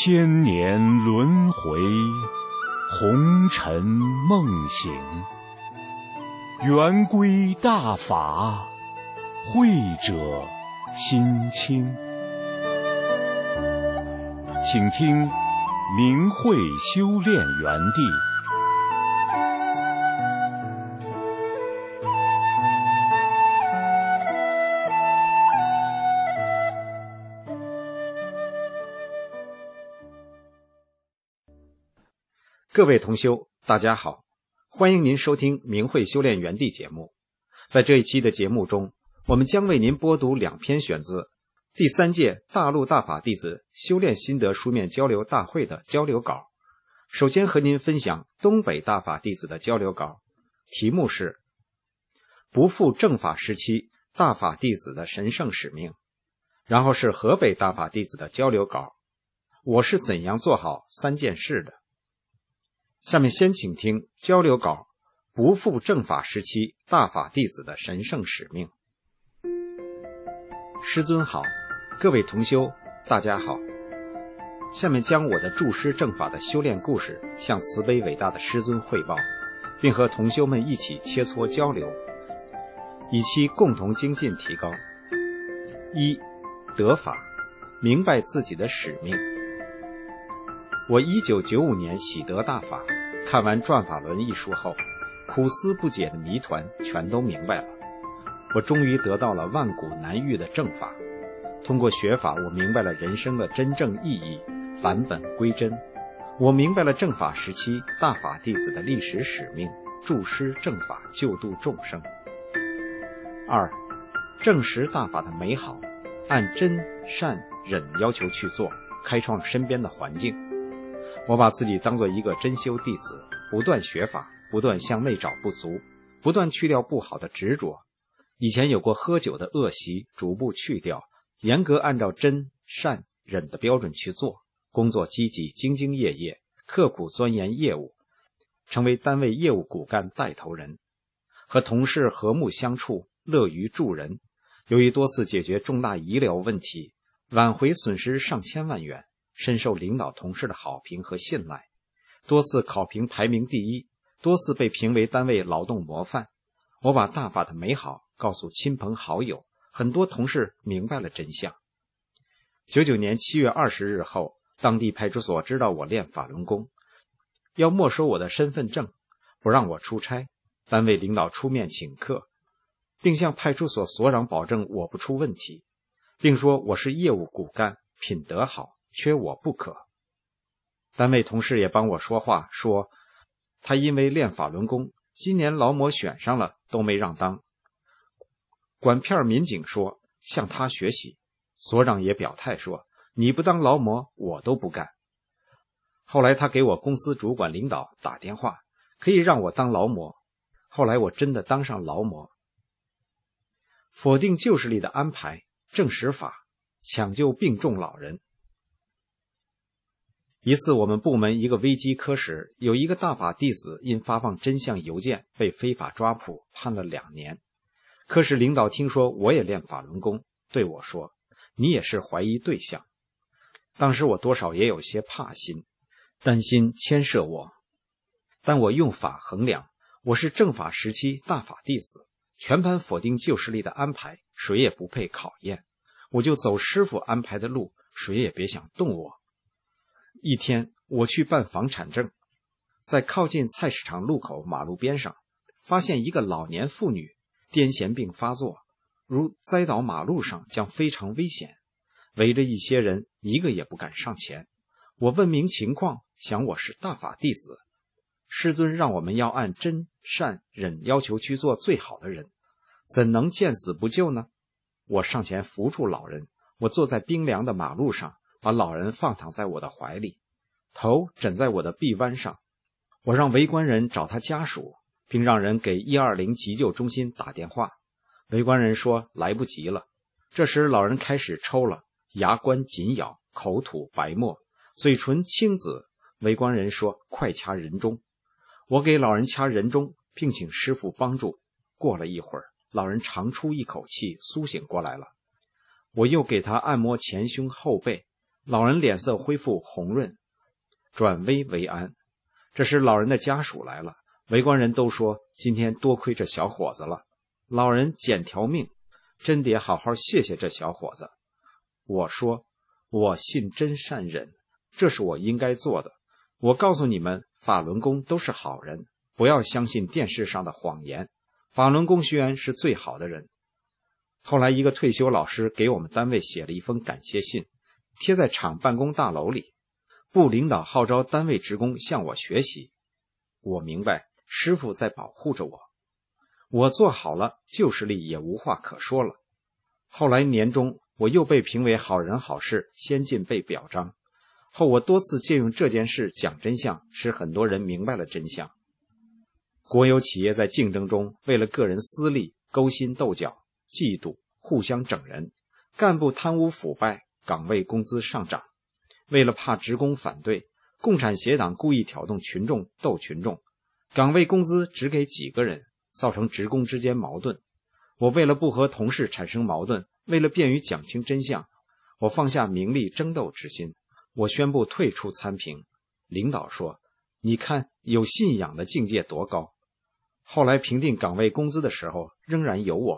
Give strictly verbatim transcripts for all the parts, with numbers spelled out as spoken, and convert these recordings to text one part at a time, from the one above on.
千年轮回，红尘梦醒，圆规大法，慧者心清。请听明慧修炼园地。 各位同修，大家好，欢迎您收听明慧修炼园地节目。在这一期的节目中，我们将为您播读两篇选自第三届大陆大法弟子修炼心得书面交流大会的交流稿。首先和您分享东北大法弟子的交流稿，题目是不负正法时期大法弟子的神圣使命。然后是河北大法弟子的交流稿，我是怎样做好三件事的。下面先请听交流稿，不负正法时期大法弟子的神圣使命。师尊好，各位同修大家好。下面将我的助师正法的修炼故事向慈悲伟大的师尊汇报，并和同修们一起切磋交流，以期共同精进提高。一、得法，明白自己的使命。我一九九五年喜得大法，看完《转法轮》一书后，苦思不解的谜团全都明白了。我终于得到了万古难遇的正法。通过学法，我明白了人生的真正意义，返本归真。我明白了正法时期大法弟子的历史使命，助师正法，救度众生。二、证实大法的美好，按真善忍要求去做，开创身边的环境。我把自己当作一个真修弟子，不断学法，不断向内找不足，不断去掉不好的执着。以前有过喝酒的恶习，逐步去掉，严格按照真善忍的标准去做，工作积极，兢兢业业，刻苦钻研业务，成为单位业务骨干带头人。和同事和睦相处，乐于助人。由于多次解决重大医疗问题，挽回损失上千万元，深受领导同事的好评和信赖，多次考评排名第一，多次被评为单位劳动模范。我把大法的美好告诉亲朋好友，很多同事明白了真相。九九年七月二十日后，当地派出所知道我练法轮功，要没收我的身份证，不让我出差，单位领导出面请客，并向派出所所长保证我不出问题，并说我是业务骨干，品德好，缺我不可。单位同事也帮我说话，说他因为练法轮功，今年劳模选上了都没让当。管片民警说向他学习，所长也表态说你不当劳模我都不干。后来他给我公司主管领导打电话，可以让我当劳模。后来我真的当上劳模。否定旧势力的安排，正实法，抢救病重老人。一次我们部门一个危机科室，有一个大法弟子因发放真相邮件被非法抓捕，判了两年。科室领导听说我也练法轮功，对我说你也是怀疑对象。当时我多少也有些怕心，担心牵涉我，但我用法衡量，我是正法时期大法弟子，全盘否定旧势力的安排，谁也不配考验，我就走师傅安排的路，谁也别想动我。一天我去办房产证，在靠近菜市场路口马路边上，发现一个老年妇女癫痫病发作，如栽倒马路上，将非常危险。围着一些人，一个也不敢上前。我问明情况，想我是大法弟子，师尊让我们要按真善忍要求去做最好的人，怎能见死不救呢？我上前扶住老人，我坐在冰凉的马路上，把老人放躺在我的怀里，头枕在我的臂弯上。我让围观人找他家属，并让人给一二零急救中心打电话。围观人说来不及了。这时老人开始抽了，牙关紧咬，口吐白沫，嘴唇青紫。围观人说快掐人中。我给老人掐人中，并请师傅帮助。过了一会儿，老人长出一口气，苏醒过来了。我又给他按摩前胸后背， 老人脸色恢复红润，转危为安。这时老人的家属来了，围观人都说今天多亏这小伙子了，老人捡条命，真得好好谢谢这小伙子。我说我信真善忍，这是我应该做的。我告诉你们，法轮功都是好人，不要相信电视上的谎言，法轮功学员是最好的人。后来一个退休老师给我们单位写了一封感谢信，贴在厂办公大楼里，部领导号召单位职工向我学习。我明白师父在保护着我，我做好了，旧势力也无话可说了。后来年终我又被评为好人好事，先进被表彰。后我多次借用这件事讲真相，使很多人明白了真相。国有企业在竞争中为了个人私利，勾心斗角，嫉妒，互相整人，干部贪污腐败，岗位工资上涨。为了怕职工反对，共产协党故意挑动群众斗群众，岗位工资只给几个人，造成职工之间矛盾。我为了不和同事产生矛盾，为了便于讲清真相，我放下名利争斗之心，我宣布退出参评。领导说，你看有信仰的境界多高。后来评定岗位工资的时候仍然有我。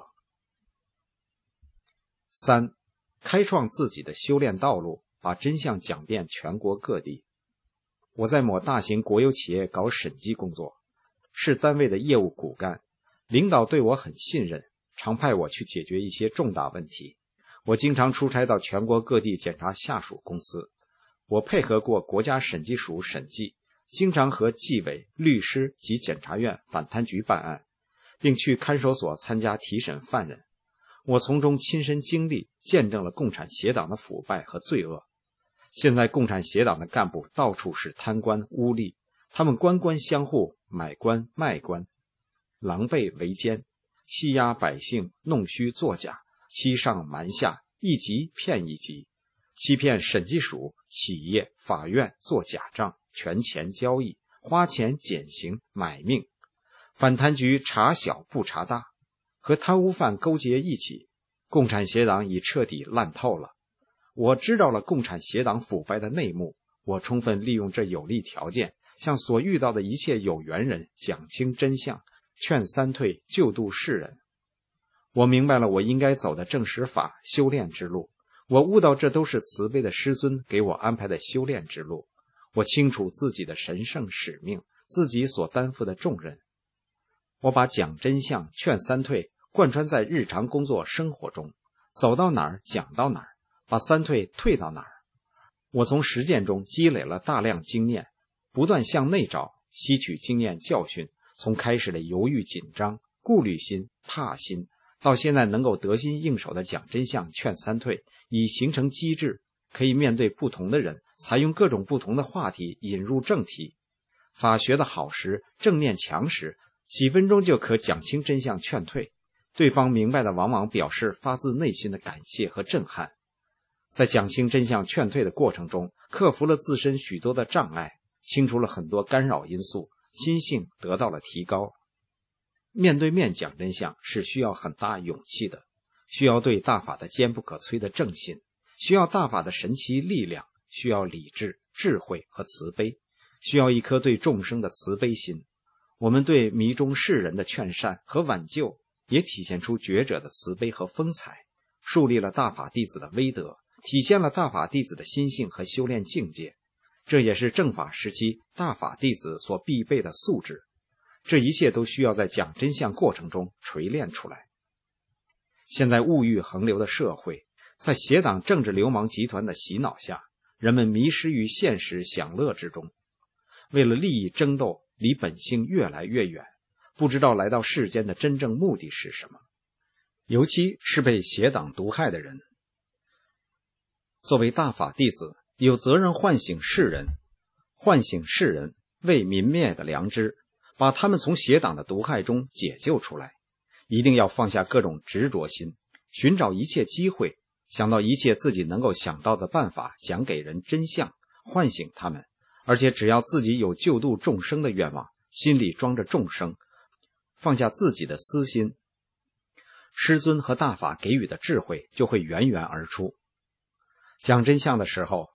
三，开创自己的修炼道路，把真相讲遍全国各地。我在某大型国有企业搞审计工作，是单位的业务骨干，领导对我很信任，常派我去解决一些重大问题。我经常出差到全国各地检查下属公司，我配合过国家审计署审计，经常和纪委、律师及检察院、反贪局办案，并去看守所参加提审犯人。我从中亲身经历，见证了共产协党的腐败和罪恶。现在共产协党的干部到处是贪官污吏，他们官官相护，买官卖官，狼狈为奸，欺压百姓，弄虚作假，欺上瞒下，一级骗一级，欺骗审计署、企业、法院做假账，权钱交易，花钱减刑，买命。反贪局查小不查大，和贪污犯勾结一起，共产协党已彻底烂透了。我知道了共产协党腐败的内幕，我充分利用这有利条件，向所遇到的一切有缘人讲清真相，劝三退，救度世人。我明白了我应该走的正实法修炼之路，我悟到这都是慈悲的师尊给我安排的修炼之路。我清楚自己的神圣使命，自己所担负的重任。我把讲真相、劝三退贯穿在日常工作生活中，走到哪儿讲到哪儿，把三退退到哪儿。我从实践中积累了大量经验，不断向内找，吸取经验教训，从开始的犹豫紧张、顾虑心、怕心，到现在能够得心应手的讲真相、劝三退，已形成机制，可以面对不同的人，采用各种不同的话题引入正题。法学的好时，正念强时，几分钟就可讲清真相劝退，对方明白的往往表示发自内心的感谢和震撼。在讲清真相劝退的过程中，克服了自身许多的障碍，清除了很多干扰因素，心性得到了提高。面对面讲真相是需要很大勇气的，需要对大法的坚不可摧的正信，需要大法的神奇力量，需要理智、智慧和慈悲，需要一颗对众生的慈悲心。我们对迷中世人的劝善和挽救，也体现出觉者的慈悲和风采，树立了大法弟子的威德，体现了大法弟子的心性和修炼境界。这也是正法时期大法弟子所必备的素质。这一切都需要在讲真相过程中锤炼出来。现在物欲横流的社会，在邪党政治流氓集团的洗脑下，人们迷失于现实享乐之中，为了利益争斗，离本性越来越远，不知道来到世间的真正目的是什么，尤其是被邪党毒害的人。作为大法弟子，有责任唤醒世人，唤醒世人为民灭的良知，把他们从邪党的毒害中解救出来。一定要放下各种执着心，寻找一切机会，想到一切自己能够想到的办法，讲给人真相，唤醒他们。而且只要自己有救度众生的愿望，心里装着众生，放下自己的私心，师尊和大法给予的智慧就会源源而出。讲真相的时候，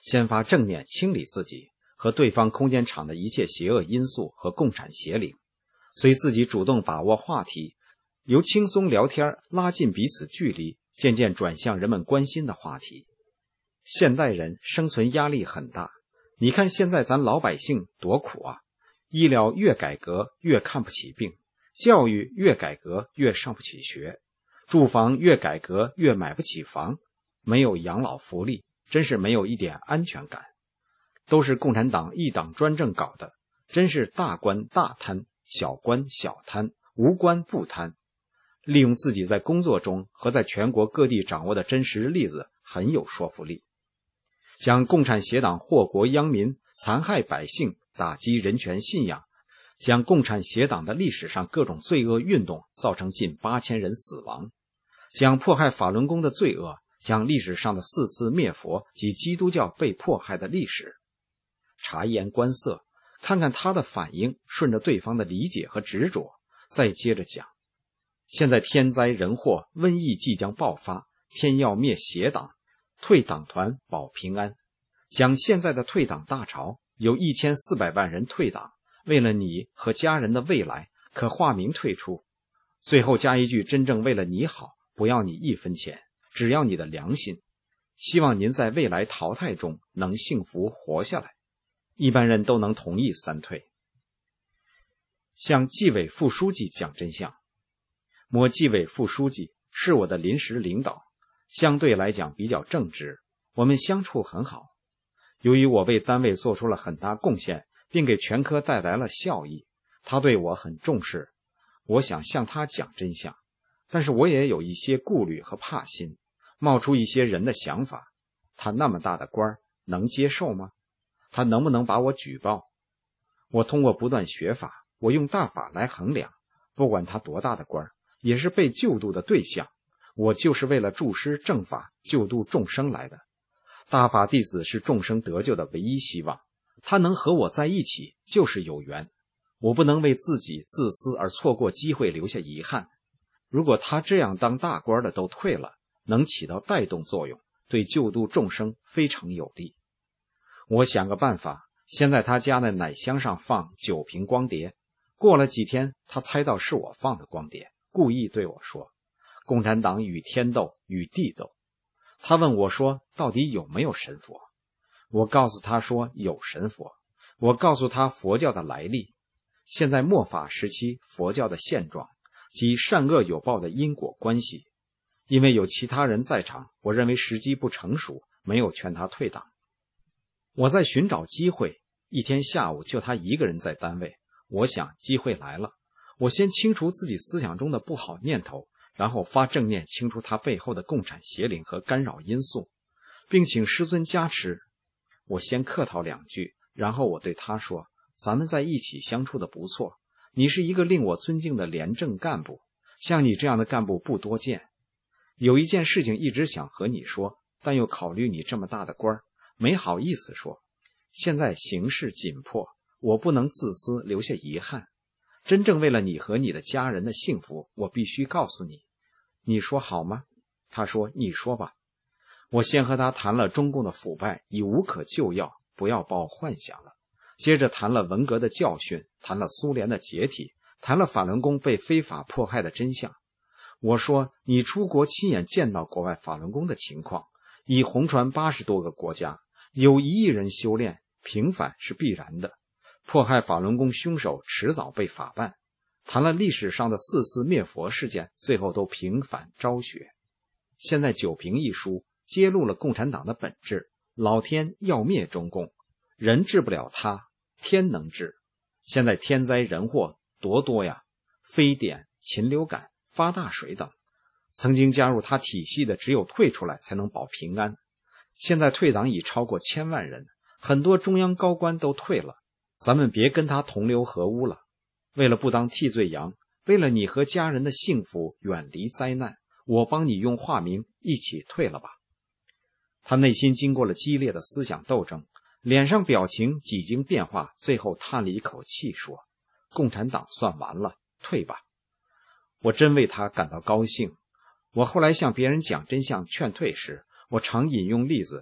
先发正念清理自己和对方空间场的一切邪恶因素和共产邪灵，随自己主动把握话题，由轻松聊天拉近彼此距离，渐渐转向人们关心的话题。现代人生存压力很大，你看现在咱老百姓多苦啊！医疗越改革越看不起病，教育越改革越上不起学，住房越改革越买不起房，没有养老福利，真是没有一点安全感。都是共产党一党专政搞的，真是大官大贪，小官小贪，无官不贪。利用自己在工作中和在全国各地掌握的真实例子很有说服力。将共产邪党祸国殃民，残害百姓，打击人权信仰，将共产邪党的历史上各种罪恶运动造成近八千人死亡，将迫害法轮功的罪恶，将历史上的四次灭佛及基督教被迫害的历史察言观色，看看他的反应，顺着对方的理解和执着，再接着讲。现在天灾人祸，瘟疫即将爆发，天要灭邪党，退党团保平安。讲现在的退党大潮，有一千四百万人退党，为了你和家人的未来，可化名退出。最后加一句，真正为了你好，不要你一分钱，只要你的良心。希望您在未来淘汰中能幸福活下来。一般人都能同意三退。向纪委副书记讲真相。某纪委副书记是我的临时领导，相对来讲比较正直，我们相处很好。由于我为单位做出了很大贡献，并给全科带来了效益，他对我很重视。我想向他讲真相，但是我也有一些顾虑和怕心，冒出一些人的想法。他那么大的官能接受吗？他能不能把我举报？我通过不断学法，我用大法来衡量，不管他多大的官，也是被救度的对象。我就是为了助师正法，救度众生来的。大法弟子是众生得救的唯一希望，他能和我在一起就是有缘。我不能为自己自私而错过机会，留下遗憾。如果他这样当大官的都退了，能起到带动作用，对救度众生非常有利。我想个办法，先在他家的奶箱上放九瓶光碟，过了几天，他猜到是我放的光碟，故意对我说，共产党与天斗，与地斗。他问我说，到底有没有神佛？我告诉他说有神佛。我告诉他佛教的来历，现在末法时期佛教的现状及善恶有报的因果关系。因为有其他人在场，我认为时机不成熟，没有劝他退党。我在寻找机会，一天下午就他一个人在单位，我想机会来了，我先清除自己思想中的不好念头，然后发正念清除他背后的共产邪灵和干扰因素，并请师尊加持。我先客套两句，然后我对他说，咱们在一起相处的不错，你是一个令我尊敬的廉政干部，像你这样的干部不多见。有一件事情一直想和你说，但又考虑你这么大的官，没好意思说。现在形势紧迫，我不能自私留下遗憾，真正为了你和你的家人的幸福，我必须告诉你。你说好吗？他说，你说吧。我先和他谈了中共的腐败已无可救药，不要抱幻想了。接着谈了文革的教训，谈了苏联的解体，谈了法轮功被非法迫害的真相。我说，你出国亲眼见到国外法轮功的情况，已红传八十多个国家，有一亿人修炼，平反是必然的。迫害法轮功凶手迟早被法办。谈了历史上的四次灭佛事件，最后都平反昭雪。现在九评一书揭露了共产党的本质，老天要灭中共，人治不了他，天能治。现在天灾人祸多多呀，非典、禽流感、发大水等，曾经加入他体系的只有退出来才能保平安。现在退党已超过千万人，很多中央高官都退了，咱们别跟他同流合污了。为了不当替罪羊，为了你和家人的幸福，远离灾难，我帮你用化名一起退了吧。他内心经过了激烈的思想斗争，脸上表情几经变化，最后叹了一口气说，共产党算完了，退吧。我真为他感到高兴。我后来向别人讲真相劝退时，我常引用例子，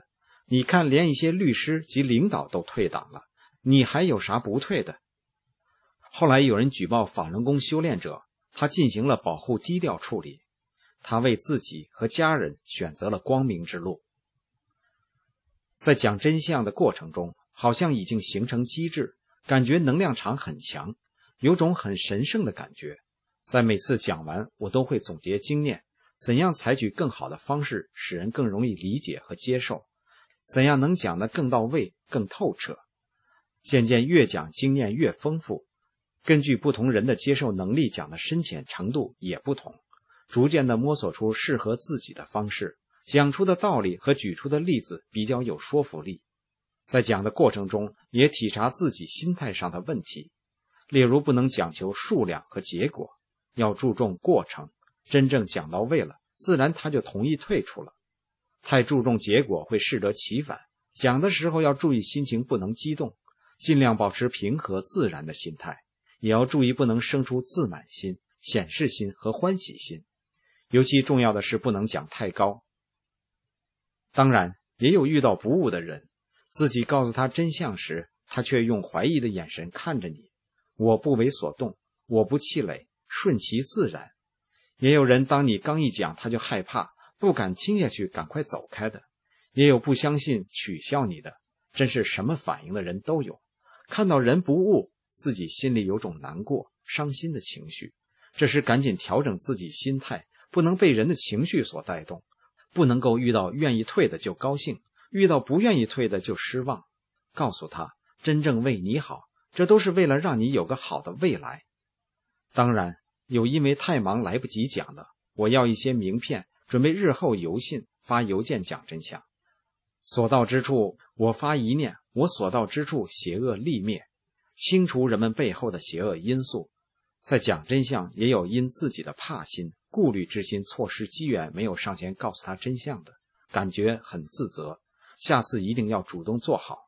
你看，连一些律师及领导都退党了，你还有啥不退的？后来有人举报法轮功修炼者，他进行了保护低调处理，他为自己和家人选择了光明之路。在讲真相的过程中，好像已经形成机制，感觉能量场很强，有种很神圣的感觉。在每次讲完，我都会总结经验，怎样采取更好的方式，使人更容易理解和接受，怎样能讲得更到位、更透彻。渐渐越讲经验越丰富，根据不同人的接受能力讲的深浅程度也不同，逐渐地摸索出适合自己的方式，讲出的道理和举出的例子比较有说服力。在讲的过程中也体察自己心态上的问题，例如不能讲求数量和结果，要注重过程，真正讲到位了，自然他就同意退出了。太注重结果会适得其反，讲的时候要注意心情不能激动，尽量保持平和自然的心态，也要注意不能生出自满心、显示心和欢喜心。尤其重要的是不能讲太高。当然，也有遇到不悟的人，自己告诉他真相时，他却用怀疑的眼神看着你，我不为所动，我不气馁，顺其自然。也有人当你刚一讲，他就害怕，不敢听下去，赶快走开的。也有不相信，取笑你的，真是什么反应的人都有。看到人不悟，自己心里有种难过、伤心的情绪，这时赶紧调整自己心态，不能被人的情绪所带动，不能够遇到愿意退的就高兴，遇到不愿意退的就失望。告诉他，真正为你好，这都是为了让你有个好的未来。当然，有因为太忙来不及讲的，我要一些名片，准备日后邮信发邮件讲真相。所到之处，我发一念，我所到之处，邪恶立灭，清除人们背后的邪恶因素。在讲真相，也有因自己的怕心、顾虑之心错失机缘，没有上前告诉他真相的，感觉很自责，下次一定要主动做好。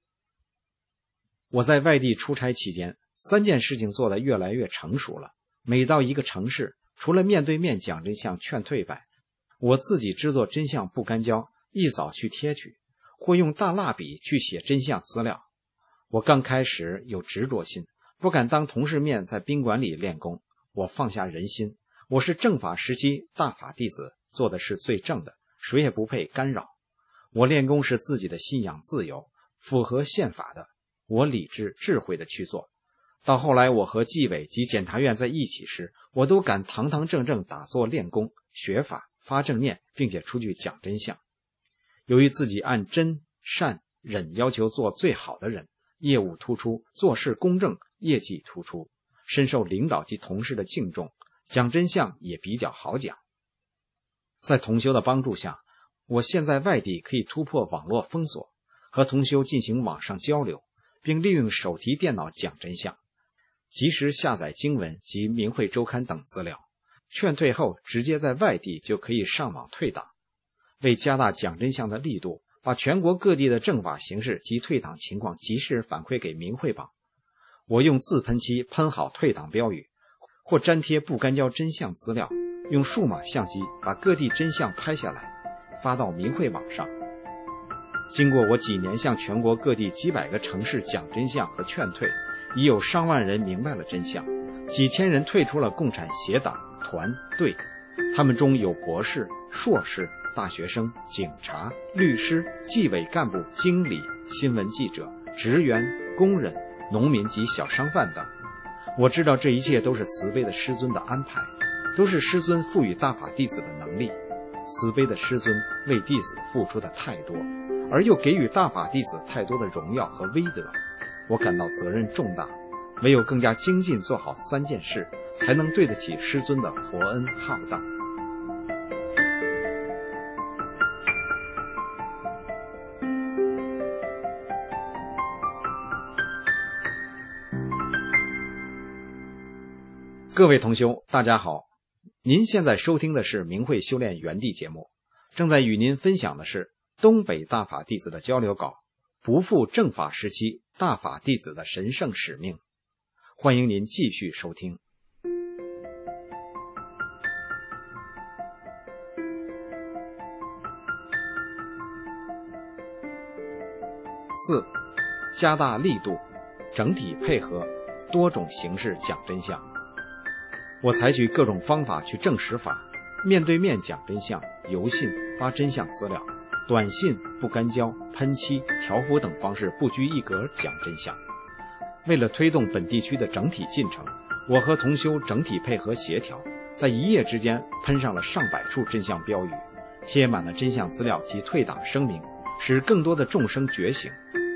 我在外地出差期间，三件事情做得越来越成熟了。每到一个城市，除了面对面讲真相劝退外，我自己制作真相不干胶，一早去贴去，或用大蜡笔去写真相资料。我刚开始有执着心，不敢当同事面在宾馆里练功，我放下人心，我是正法时期大法弟子，做的是最正的，谁也不配干扰。我练功是自己的信仰自由，符合宪法的，我理智智慧的去做。到后来我和纪委及检察院在一起时，我都敢堂堂正正打坐练功、学法、发正念，并且出去讲真相。由于自己按真、善、忍要求做最好的人，业务突出，做事公正，业绩突出，深受领导及同事的敬重，讲真相也比较好讲。在同修的帮助下，我现在外地可以突破网络封锁，和同修进行网上交流，并利用手提电脑讲真相，及时下载经文及明慧周刊等资料，劝退后直接在外地就可以上网退党。为加大讲真相的力度，把全国各地的正法形势及退党情况及时反馈给明慧网。我用自喷漆喷好退党标语，或粘贴不干胶真相资料，用数码相机把各地真相拍下来，发到明慧网上。经过我几年向全国各地几百个城市讲真相和劝退，已有上万人明白了真相，几千人退出了共产协党、团、队，他们中有博士、硕士、大学生、警察、律师、纪委干部、经理、新闻记者、职员、工人、农民及小商贩等。我知道这一切都是慈悲的师尊的安排，都是师尊赋予大法弟子的能力。慈悲的师尊为弟子付出的太多，而又给予大法弟子太多的荣耀和威德，我感到责任重大，唯有更加精进做好三件事，才能对得起师尊的佛恩浩大。各位同修，大家好，您现在收听的是明慧修炼园地节目，正在与您分享的是东北大法弟子的交流稿，不负正法时期大法弟子的神圣使命。欢迎您继续收听。 四、加大力度，整体配合，多种形式讲真相。我采取各种方法去证实法，面对面讲真相，邮信发真相资料，短信、不干胶、喷漆、条幅等方式不拘一格讲真相。为了推动本地区的整体进程，我和同修整体配合协调，在一夜之间喷上了上百处真相标语，贴满了真相资料及退党声明，使更多的众生觉醒。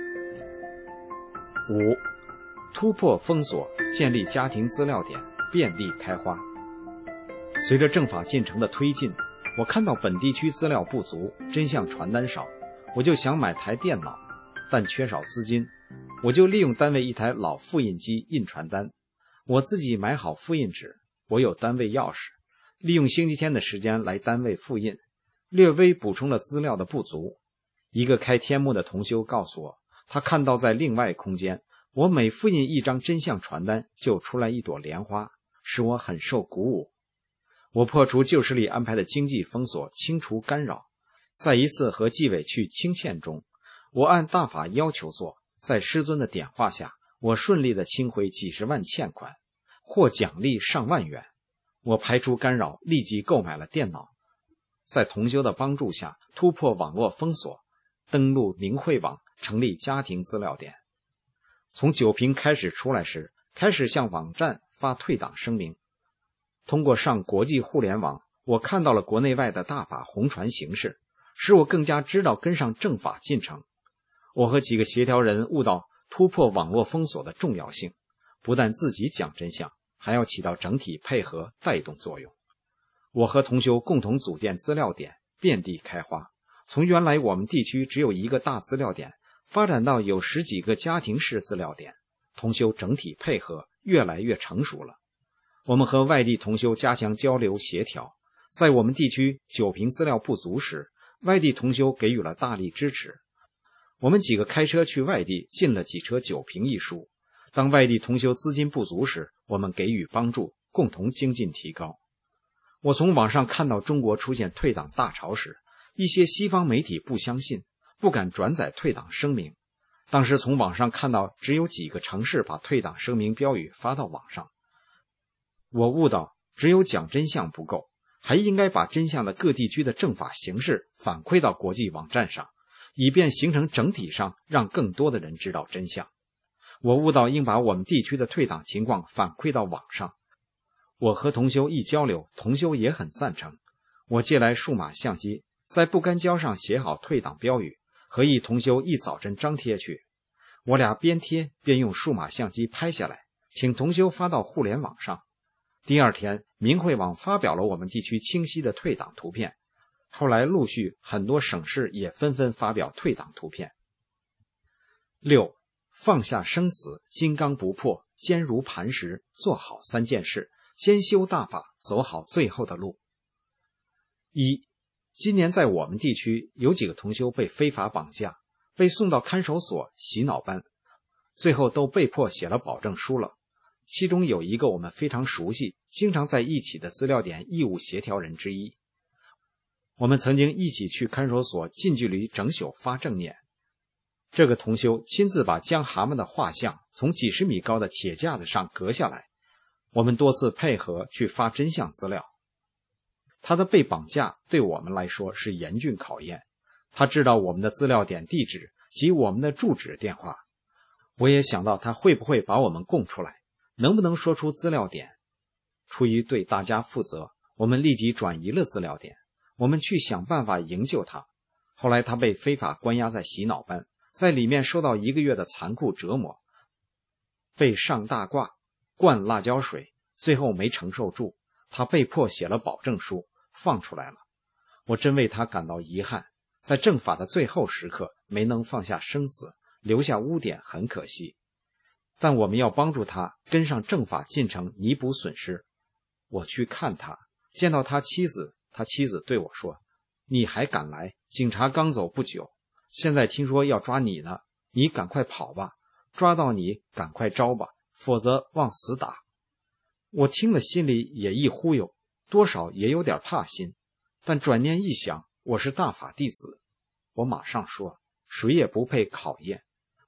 五、突破封锁，建立家庭资料点，遍地开花。随着政法进程的推进，我看到本地区资料不足，真相传单少，我就想买台电脑，但缺少资金，我就利用单位一台老复印机印传单，我自己买好复印纸，我有单位钥匙，利用星期天的时间来单位复印，略微补充了资料的不足。一个开天幕的同修告诉我，他看到在另外空间，我每复印一张真相传单就出来一朵莲花，使我很受鼓舞。我破除旧势力安排的经济封锁，清除干扰。在一次和纪委去清欠中，我按大法要求做，在师尊的点化下，我顺利地清回几十万欠款，获奖励上万元。我排除干扰，立即购买了电脑，在同修的帮助下突破网络封锁，登录明慧网，成立家庭资料点。从九平开始出来时，开始向网站发退党声明。通过上国际互联网，我看到了国内外的大法红传形势，使我更加知道跟上正法进程。我和几个协调人悟到突破网络封锁的重要性，不但自己讲真相，还要起到整体配合带动作用。我和同修共同组建资料点，遍地开花，从原来我们地区只有一个大资料点，发展到有十几个家庭式资料点，同修整体配合越来越成熟了。我们和外地同修加强交流协调，在我们地区九平资料不足时，外地同修给予了大力支持。我们几个开车去外地进了几车九平一书，当外地同修资金不足时，我们给予帮助，共同精进提高。我从网上看到中国出现退党大潮时，一些西方媒体不相信，不敢转载退党声明。当时从网上看到只有几个城市把退党声明标语发到网上，我悟到只有讲真相不够，还应该把真相的各地区的政法形式反馈到国际网站上，以便形成整体上让更多的人知道真相。我悟到应把我们地区的退党情况反馈到网上。我和同修一交流，同修也很赞成。我借来数码相机，在不干胶上写好退党标语，和一同修一早晨张贴去。我俩边贴边用数码相机拍下来，请同修发到互联网上。第二天，明慧网发表了我们地区清晰的退党图片，后来陆续很多省市也纷纷发表退党图片。六、放下生死，金刚不破，坚如磐石，做好三件事，先修大法，走好最后的路。一、今年在我们地区有几个同修被非法绑架，被送到看守所洗脑班，最后都被迫写了保证书了。其中有一个我们非常熟悉，经常在一起的资料点义务协调人之一。我们曾经一起去看守所近距离整宿发正念。这个同修亲自把江蛤蟆的画像从几十米高的铁架子上割下来，我们多次配合去发真相资料。他的被绑架对我们来说是严峻考验，他知道我们的资料点地址及我们的住址电话。我也想到他会不会把我们供出来，能不能说出资料点。出于对大家负责，我们立即转移了资料点，我们去想办法营救他。后来他被非法关押在洗脑班，在里面受到一个月的残酷折磨，被上大褂，灌辣椒水，最后没承受住，他被迫写了保证书，放出来了。我真为他感到遗憾，在正法的最后时刻没能放下生死，留下污点，很可惜。但我们要帮助他跟上正法进程，弥补损失。我去看他，见到他妻子，他妻子对我说，你还敢来？警察刚走不久，现在听说要抓你呢，你赶快跑吧，抓到你赶快招吧，否则往死打。我听了心里也一忽悠，多少也有点怕心，但转念一想，我是大法弟子，我马上说，谁也不配考验，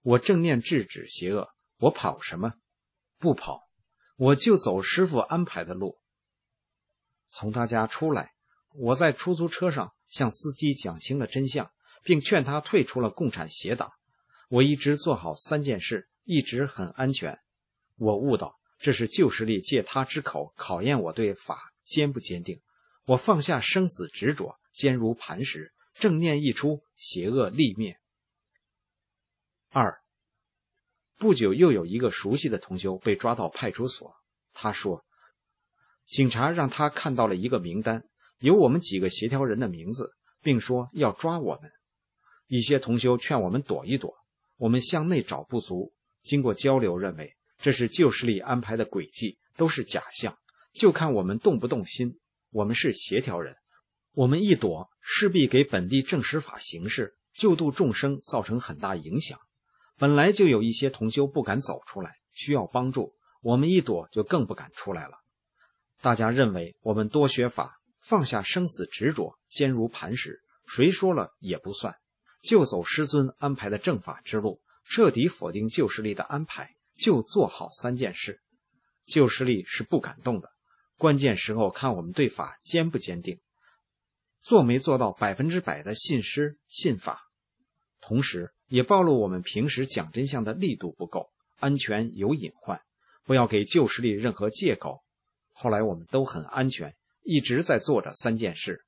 我正念制止邪恶，我跑什么？不跑，我就走师父安排的路。从他家出来，我在出租车上向司机讲清了真相，并劝他退出了共产邪党。我一直做好三件事，一直很安全。我悟到这是旧势力借他之口考验我对法坚不坚定。我放下生死执着，坚如磐石，正念一出，邪恶立灭。二，不久又有一个熟悉的同修被抓到派出所。他说，警察让他看到了一个名单，有我们几个协调人的名字，并说要抓我们。一些同修劝我们躲一躲，我们向内找不足。经过交流，认为这是旧势力安排的诡计，都是假象，就看我们动不动心。我们是协调人，我们一躲，势必给本地正实法形势、救度众生造成很大影响。本来就有一些同修不敢走出来，需要帮助，我们一躲就更不敢出来了。大家认为我们多学法，放下生死执着，坚如磐石，谁说了也不算，就走师尊安排的正法之路，彻底否定旧势力的安排，就做好三件事。旧势力是不敢动的，关键时候看我们对法坚不坚定，做没做到百分之百的信师信法。同时也暴露我们平时讲真相的力度不够，安全有隐患，不要给旧势力任何借口。后来我们都很安全，一直在做着三件事。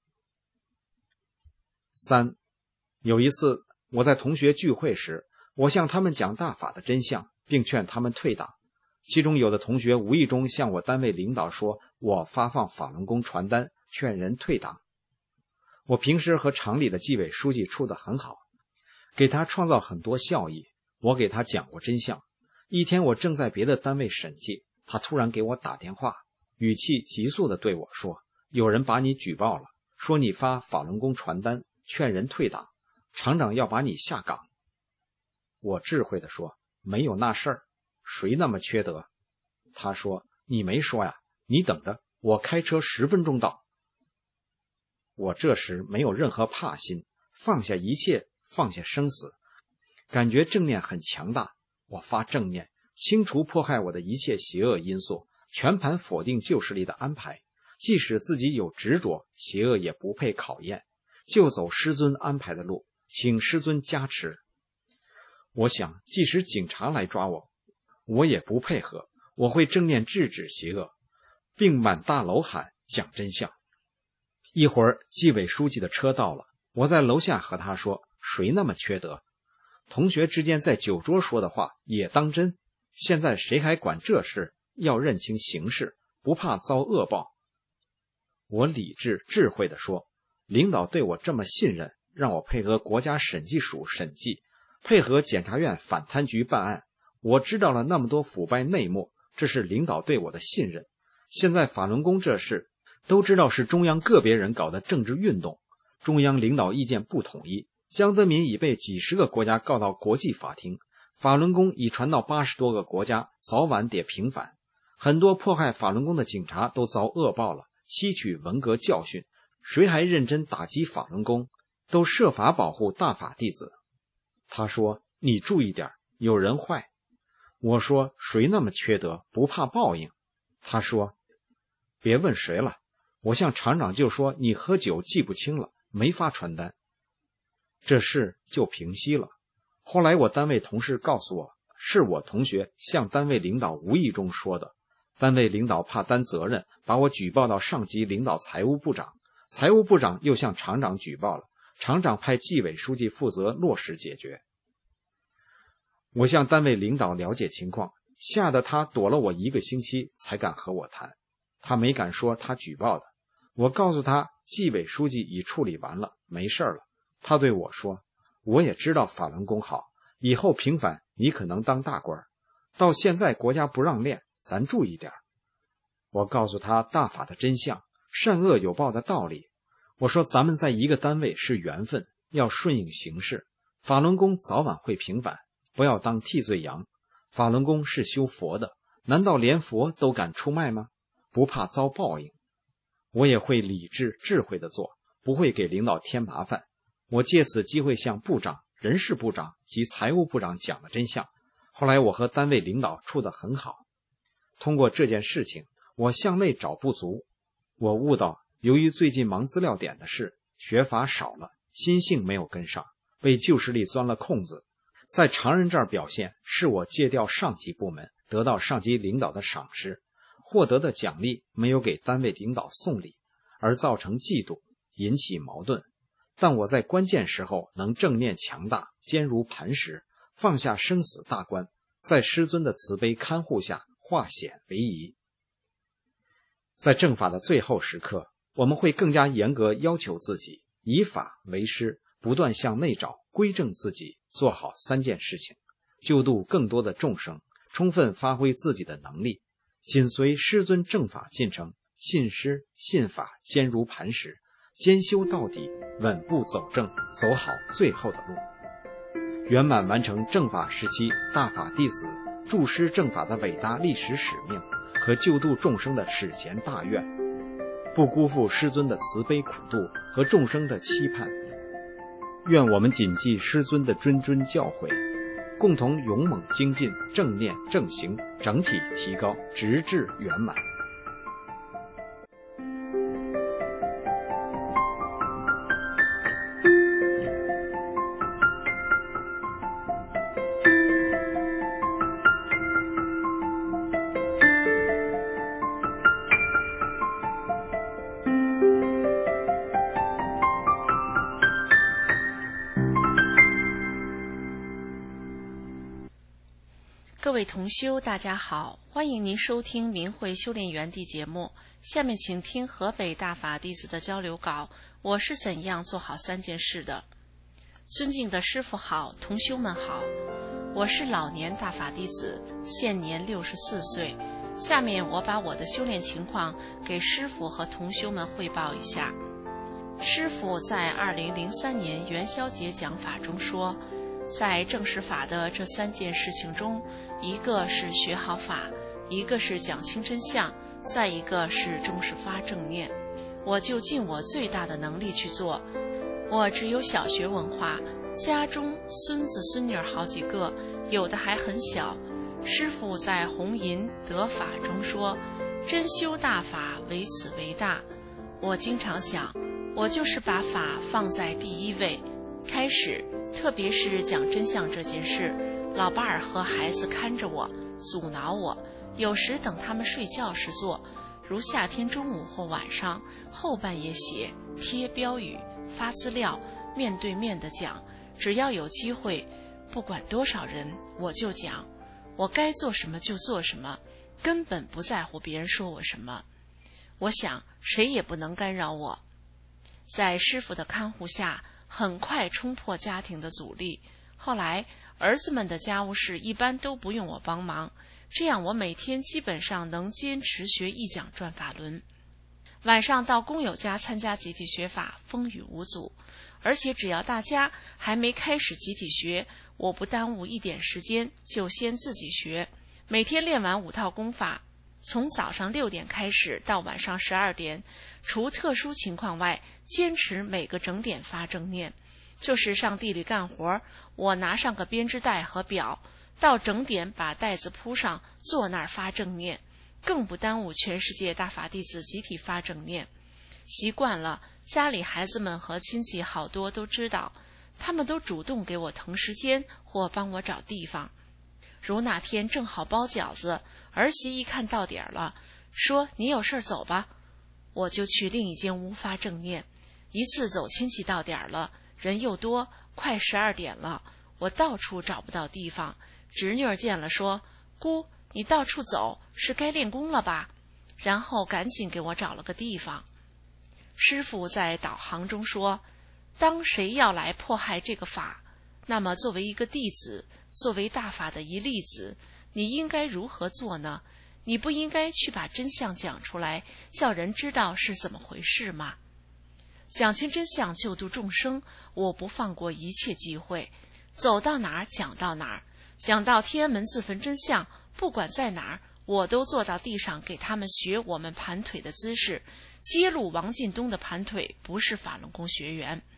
三，有一次我在同学聚会时，我向他们讲大法的真相，并劝他们退党。其中有的同学无意中向我单位领导说，我发放法轮功传单，劝人退党。我平时和厂里的纪委书记处得很好，给他创造很多效益。我给他讲过真相。一天我正在别的单位审计，他突然给我打电话，语气急速地对我说，有人把你举报了，说你发法轮功传单，劝人退党，厂长要把你下岗。我智慧地说，没有那事儿，谁那么缺德？他说，你没说呀，你等着，我开车十分钟到。我这时没有任何怕心，放下一切，放下生死，感觉正念很强大。我发正念，清除迫害我的一切邪恶因素，全盘否定旧势力的安排，即使自己有执着，邪恶也不配考验，就走师尊安排的路，请师尊加持。我想即使警察来抓我，我也不配合，我会正念制止邪恶，并满大楼喊讲真相。一会儿纪委书记的车到了，我在楼下和他说，谁那么缺德？同学之间在酒桌说的话也当真，现在谁还管这事？要认清形势，不怕遭恶报。我理智智慧地说，领导对我这么信任，让我配合国家审计署审计，配合检察院反贪局办案，我知道了那么多腐败内幕，这是领导对我的信任。现在法轮功这事都知道是中央个别人搞的政治运动，中央领导意见不统一，江泽民已被几十个国家告到国际法庭，法轮功已传到八十多个国家，早晚得平反。很多迫害法轮功的警察都遭恶报了，吸取文革教训，谁还认真打击法轮功？都设法保护大法弟子。他说，你注意点，有人坏。我说，谁那么缺德，不怕报应？他说，别问谁了，我向厂长就说你喝酒记不清了，没发传单。这事就平息了。后来我单位同事告诉我，是我同学向单位领导无意中说的，单位领导怕担责任，把我举报到上级领导财务部长，财务部长又向厂长举报了，厂长派纪委书记负责落实解决。我向单位领导了解情况，吓得他躲了我一个星期才敢和我谈。他没敢说他举报的，我告诉他纪委书记已处理完了，没事了。他对我说，我也知道法轮功好，以后平反你可能当大官，到现在国家不让练，咱注意点。我告诉他大法的真相，善恶有报的道理。我说咱们在一个单位是缘分，要顺应形势，法轮功早晚会平反，不要当替罪羊。法轮功是修佛的，难道连佛都敢出卖吗？不怕遭报应。我也会理智智慧的做，不会给领导添麻烦。我借此机会向部长、 人事部长及财务部长讲了真相。后来我和单位领导处得很好。通过这件事情，我向内找不足。我悟到，由于最近忙资料点的事，学法少了，心性没有跟上，被旧势力钻了空子。在常人这儿表现，是我借调上级部门，得到上级领导的赏识，获得的奖励没有给单位领导送礼，而造成嫉妒，引起矛盾。但我在关键时候能正念强大，坚如磐石，放下生死大关，在师尊的慈悲看护下化险为夷。在正法的最后时刻，我们会更加严格要求自己，以法为师，不断向内找，归正自己，做好三件事情，救度更多的众生，充分发挥自己的能力，紧随师尊正法进程，信师信法，坚如磐石，兼修到底，稳步走正，走好最后的路，圆满完成正法时期大法弟子助师正法的伟大历史使命和救度众生的史前大愿，不辜负师尊的慈悲苦度和众生的期盼。愿我们谨记师尊的谆谆教诲，共同勇猛精进，正念正行，整体提高，直至圆满。 各位同修，大家好，欢迎您收听明慧修炼园地节目。下面请听河北大法弟子的交流稿，我是怎样做好三件事的。尊敬的师父好，同修们好，我是老年大法弟子，现年六十四岁。下面我把我的修炼情况给师父和同修们汇报一下。师父在二零零三年元宵节讲法中说，在正实法的这三件事情中，一个是学好法，一个是讲清真相，再一个是终始发正念。我就尽我最大的能力去做。我只有小学文化，家中孙子孙女好几个，有的还很小。师父在弘淫得法中说，真修大法，唯此为大。我经常想，我就是把法放在第一位。开始特别是讲真相这件事，老伴儿和孩子看着我，阻挠我，有时等他们睡觉时做，如夏天中午或晚上，后半夜写贴标语发资料，面对面的讲，只要有机会，不管多少人我就讲，我该做什么就做什么，根本不在乎别人说我什么。我想谁也不能干扰我。在师父的看护下，很快冲破家庭的阻力。后来儿子们的家务事一般都不用我帮忙，这样我每天基本上能坚持学一讲转法轮。晚上到工友家参加集体学法，风雨无阻，而且只要大家还没开始集体学，我不耽误一点时间，就先自己学。每天练完五套功法，从早上六点开始到晚上十二点，除特殊情况外，坚持每个整点发正念。就是上地里干活，我拿上个编织袋和表，到整点把袋子铺上，坐那儿发正念，更不耽误全世界大法弟子集体发正念。习惯了，家里孩子们和亲戚好多都知道，他们都主动给我腾时间或帮我找地方。如那天正好包饺子，儿媳一看到点了，说你有事走吧，我就去另一间屋发正念。一次走亲戚到点了，人又多，快十二点了，我到处找不到地方。侄女儿见了说，姑，你到处走，是该练功了吧？然后赶紧给我找了个地方。师父在导航中说，当谁要来迫害这个法，那么作为一个弟子，作为大法的一粒子，你应该如何做呢？你不应该去把真相讲出来，叫人知道是怎么回事吗？讲清真相，救度众生，我不放过一切机会，走到哪儿讲到哪儿，讲到天安门自焚真相，不管在哪儿，我都坐到地上给他们学我们盘腿的姿势。揭露王进东的盘腿不是法轮功学员。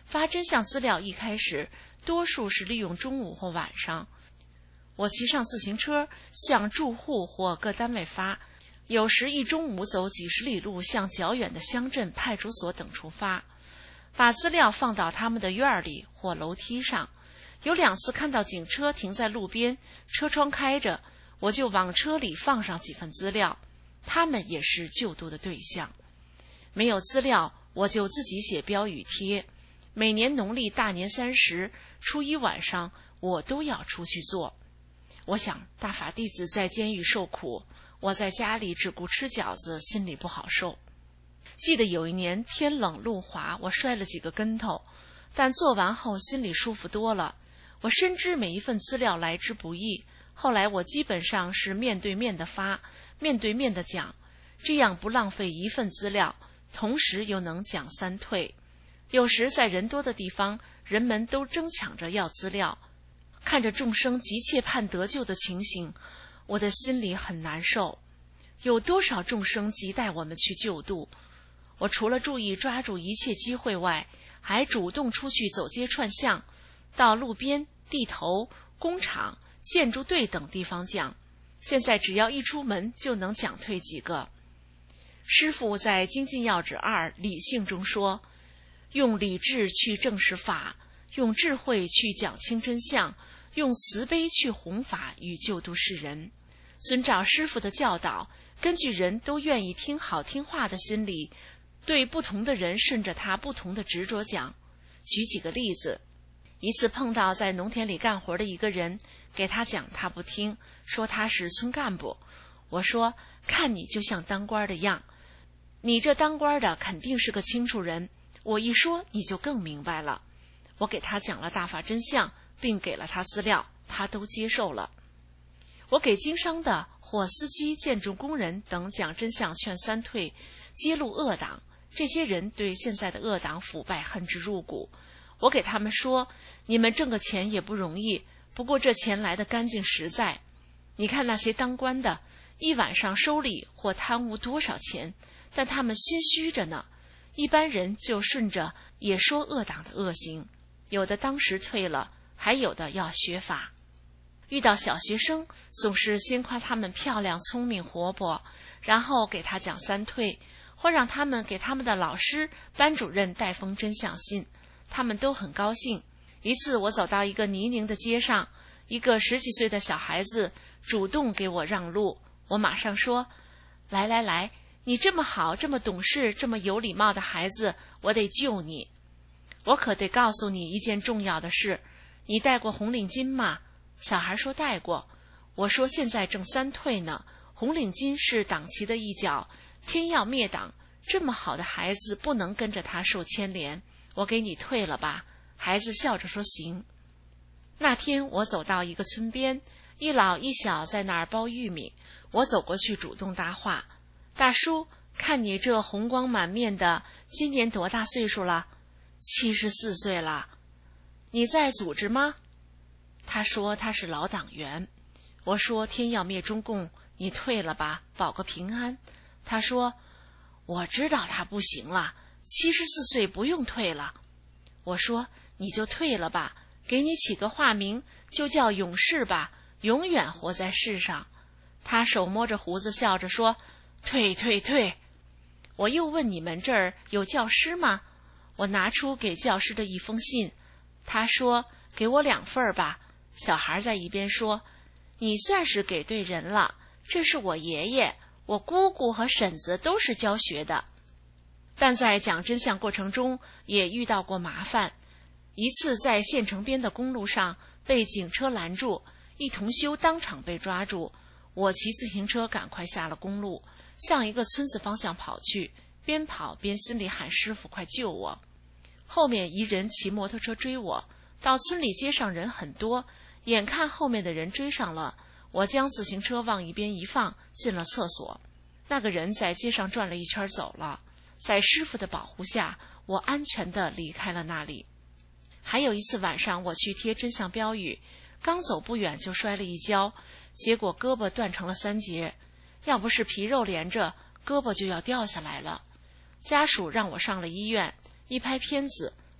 发真相资料一开始多数是利用中午或晚上，我骑上自行车向住户或各单位发，有时一中午走几十里路向较远的乡镇派出所等处发，把资料放到他们的院里或楼梯上。有两次看到警车停在路边，车窗开着，我就往车里放上几份资料，他们也是救度的对象。没有资料，我就自己写标语贴。每年农历大年三十、初一晚上，我都要出去做。我想大法弟子在监狱受苦，我在家里只顾吃饺子，心里不好受。记得有一年天冷路滑，我摔了几个跟头，但做完后心里舒服多了。我深知每一份资料来之不易，后来我基本上是面对面的发，面对面的讲，这样不浪费一份资料，同时又能讲三退。有时在人多的地方，人们都争抢着要资料，看着众生急切盼得救的情形，我的心里很难受。有多少众生急待我们去救度？我除了注意抓住一切机会外，还主动出去走街串巷，到路边、地头、工厂、建筑队等地方讲。现在只要一出门就能讲退几个。师父在《精进要旨二理性》中说，用理智去证实法，用智慧去讲清真相，用慈悲去弘法与救度世人。遵照师父的教导，根据人都愿意听好听话的心理，对不同的人顺着他不同的执着讲。举几个例子，一次碰到在农田里干活的一个人，给他讲他不听，说他是村干部。我说，看你就像当官的样，你这当官的肯定是个清楚人，我一说你就更明白了。我给他讲了大法真相，并给了他资料，他都接受了。我给经商的或司机、建筑工人等讲真相劝三退，揭露恶党，这些人对现在的恶党腐败恨之入骨。我给他们说，你们挣个钱也不容易，不过这钱来得干净实在。你看那些当官的，一晚上收礼或贪污多少钱，但他们心虚着呢。一般人就顺着也说恶党的恶行，有的当时退了，还有的要学法。遇到小学生，总是先夸他们漂亮、聪明、活泼，然后给他讲三退，或让他们给他们的老师、班主任带封真相信，他们都很高兴。一次我走到一个泥泞的街上，一个十几岁的小孩子主动给我让路，我马上说，来来来，你这么好，这么懂事，这么有礼貌的孩子，我得救你。我可得告诉你一件重要的事，你戴过红领巾吗？小孩说戴过。我说现在正三退呢，红领巾是党旗的一角，天要灭党，这么好的孩子不能跟着他受牵连，我给你退了吧。孩子笑着说行。那天我走到一个村边，一老一小在那儿剥玉米，我走过去主动搭话，大叔，看你这红光满面的，今年多大岁数了？七十四岁了。你在组织吗？他说他是老党员。我说天要灭中共，你退了吧，保个平安。他说我知道他不行了，七十四岁不用退了。我说你就退了吧，给你起个化名，就叫勇士吧，永远活在世上。他手摸着胡子笑着说，退退退。我又问，你们这儿有教师吗？我拿出给教师的一封信，他说给我两份吧。小孩在一边说，你算是给对人了，这是我爷爷，我姑姑和婶子都是教学的。但在讲真相过程中也遇到过麻烦。一次在县城边的公路上被警车拦住，一同修当场被抓住，我骑自行车赶快下了公路，向一个村子方向跑去，边跑边心里喊师傅快救我。后面一人骑摩托车追我，到村里街上人很多，眼看后面的人追上了，我将自行车往一边一放，进了厕所。那个人在街上转了一圈走了，在师傅的保护下，我安全地离开了那里。还有一次晚上，我去贴真相标语，刚走不远就摔了一跤，结果胳膊断成了三截，要不是皮肉连着，胳膊就要掉下来了。家属让我上了医院，一拍片子，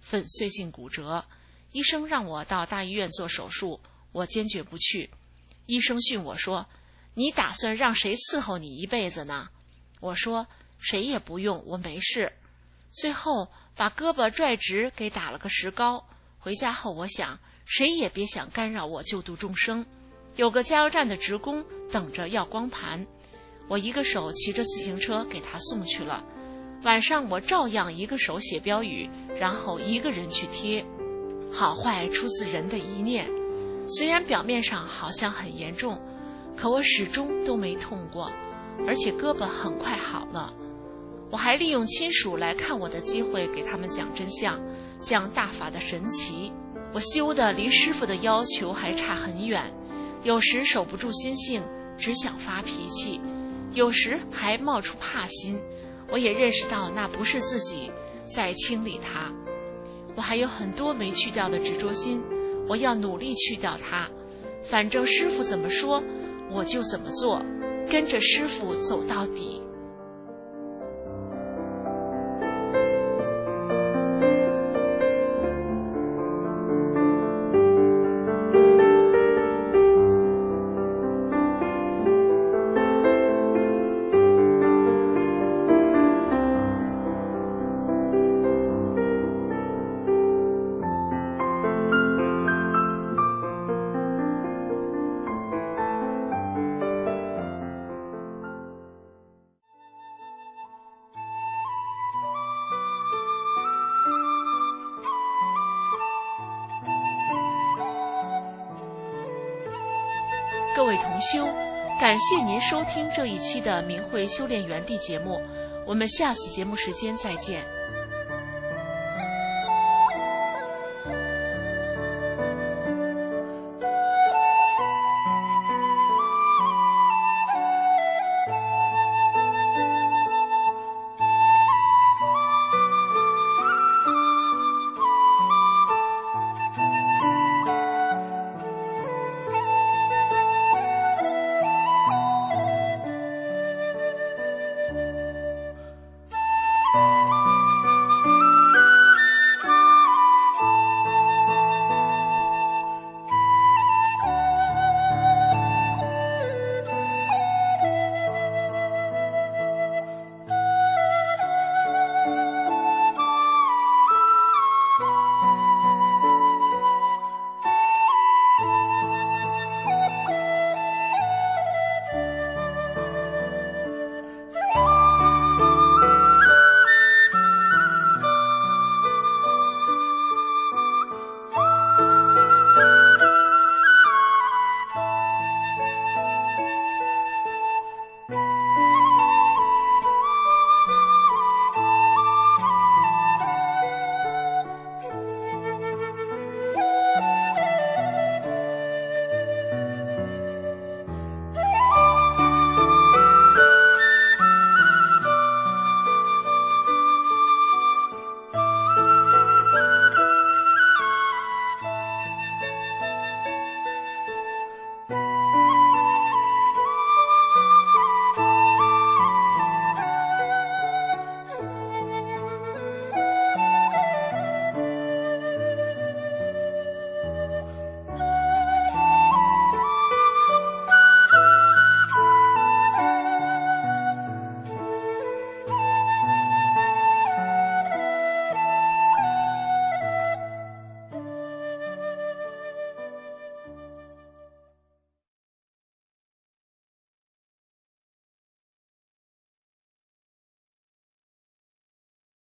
粉碎性骨折。医生让我到大医院做手术，我坚决不去。医生训我说：“你打算让谁伺候你一辈子呢？”我说：“谁也不用，我没事。”最后把胳膊拽直，给打了个石膏。回家后我想，谁也别想干扰我救度众生。有个加油站的职工等着要光盘，我一个手骑着自行车给他送去了。晚上我照样一个手写标语，然后一个人去贴。好坏出自人的一念，虽然表面上好像很严重，可我始终都没痛过，而且胳膊很快好了。我还利用亲属来看我的机会给他们讲真相，讲大法的神奇。我修的离师父的要求还差很远，有时守不住心性，只想发脾气，有时还冒出怕心。我也认识到那不是自己，在清理它。我还有很多没去掉的执着心，我要努力去掉它。反正师父怎么说，我就怎么做，跟着师父走到底。各位同修，感谢您收听这一期的明慧修炼园地节目，我们下次节目时间再见。